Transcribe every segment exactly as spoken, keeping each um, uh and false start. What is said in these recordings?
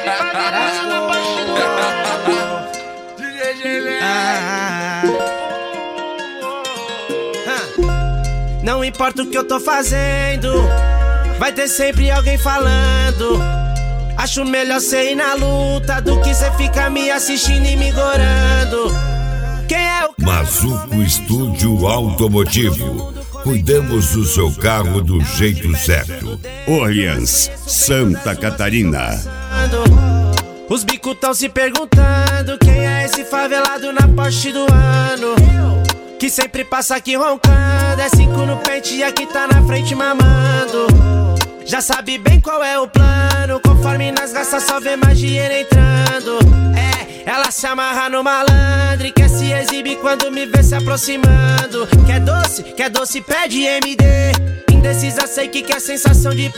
Não importa o que eu tô fazendo, vai ter sempre alguém falando. Acho melhor cê ir na luta do que cê ficar me assistindo e me gorando. Quem é o Mazuco Estúdio Automotivo. Cuidamos do seu carro do jeito certo. Orleans, Santa Catarina. Os bicos tão se perguntando quem é esse favelado na Porsche do ano, que sempre passa aqui roncando. É cinco no pente e aqui tá na frente mamando. Já sabe bem qual é o plano, conforme nas gastas só vê mais dinheiro entrando. É, ela se amarra no malandro e quer se exibir quando me vê se aproximando. Quer doce, quer doce, pede M D. Indecisa, sei que quer sensação de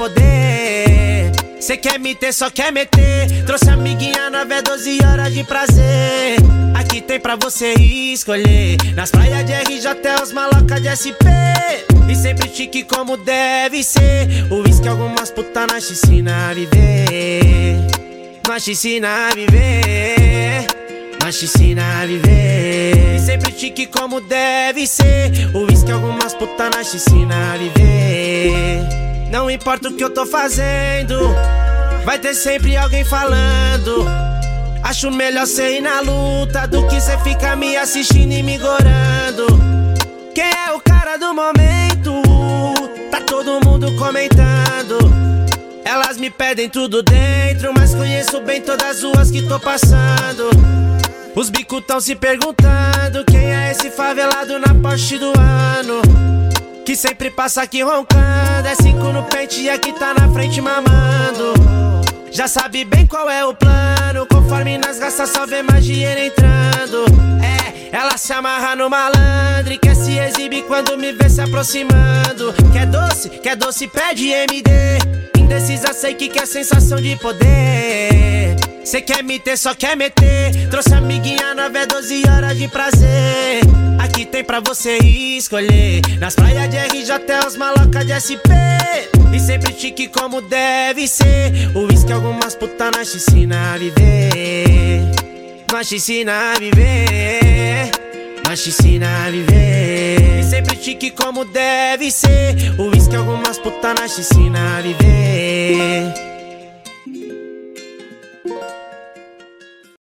poder. Cê quer me ter, só quer meter. Trouxe amiguinha nove é doze horas de prazer. Aqui tem pra você escolher. Nas praias de R J é os maloca de S P. E sempre chique como deve ser. O uísque algumas puta na piscina a viver. Na piscina a viver. Na piscina a viver. E sempre chique como deve ser. O uísque algumas puta na piscina a viver. Não importa o que eu tô fazendo, vai ter sempre alguém falando. Acho melhor cê ir na luta do que cê ficar me assistindo e me gorando. Quem é o cara do momento? Tá todo mundo comentando. Elas me pedem tudo dentro, mas conheço bem todas as ruas que tô passando. Os bicos tão se perguntando quem é esse favelado na Porsche do ano, que sempre passa aqui roncando. É cinco no pente e aqui tá na frente mamando. Já sabe bem qual é o plano, conforme nas gastas só vê mais dinheiro entrando. É, ela se amarra no malandro e quer se exibir quando me vê se aproximando. Quer doce, quer doce, pede M D. Indecisa, sei que quer sensação de poder. Cê quer me ter, só quer meter. Trouxe amiguinha nove é doze horas de prazer. Aqui tem pra você escolher. Nas praias de R J é os maloca de S P. E sempre chique como deve ser. O uísque algumas puta na piscina a viver. Na piscina a viver. Na piscina a viver. E sempre chique como deve ser. O uísque algumas puta na piscina a viver.